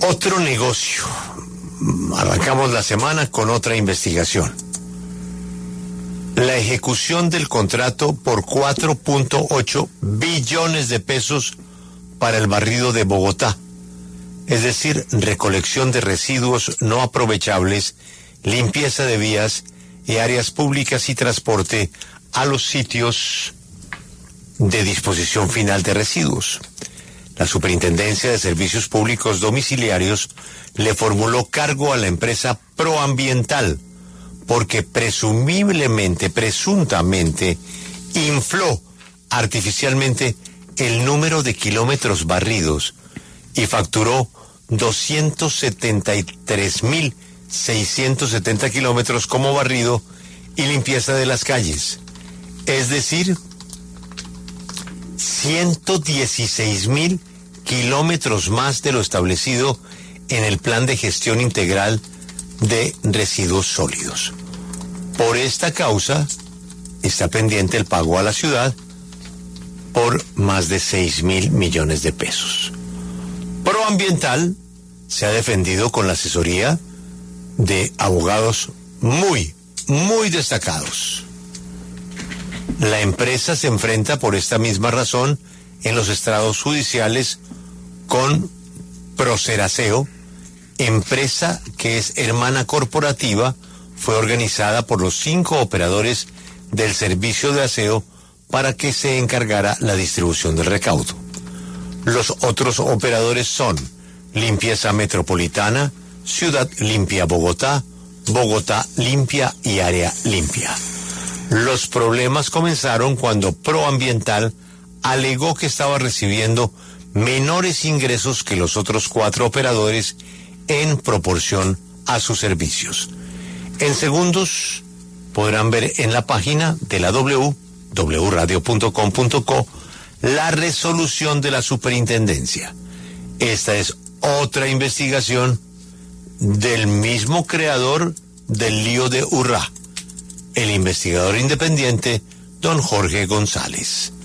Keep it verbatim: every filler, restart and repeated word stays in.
Otro negocio. Arrancamos la semana con otra investigación. La ejecución del contrato por cuatro punto ocho billones de pesos para el barrido de Bogotá, es decir, recolección de residuos no aprovechables, limpieza de vías y áreas públicas y transporte a los sitios de disposición final de residuos. La Superintendencia de Servicios Públicos Domiciliarios le formuló cargo a la empresa Proambiental porque presumiblemente, presuntamente, infló artificialmente el número de kilómetros barridos y facturó doscientos setenta y tres mil seiscientos setenta kilómetros como barrido y limpieza de las calles. Es decir, ciento dieciséis mil kilómetros más de lo establecido en el Plan de Gestión Integral de Residuos Sólidos. Por esta causa está pendiente el pago a la ciudad por más de seis mil millones de pesos. Proambiental se ha defendido con la asesoría de abogados muy, muy destacados. La empresa se enfrenta por esta misma razón en los estrados judiciales con Proceraseo, empresa que es hermana corporativa, fue organizada por los cinco operadores del servicio de aseo para que se encargara la distribución del recaudo. Los otros operadores son Limpieza Metropolitana, Ciudad Limpia Bogotá, Bogotá Limpia y Área Limpia. Los problemas comenzaron cuando Proambiental alegó que estaba recibiendo menores ingresos que los otros cuatro operadores en proporción a sus servicios. En segundos podrán ver en la página de la W, w radio punto com punto co, la resolución de la superintendencia. Esta es otra investigación del mismo creador del lío de Urrá, el investigador independiente don Jorge González.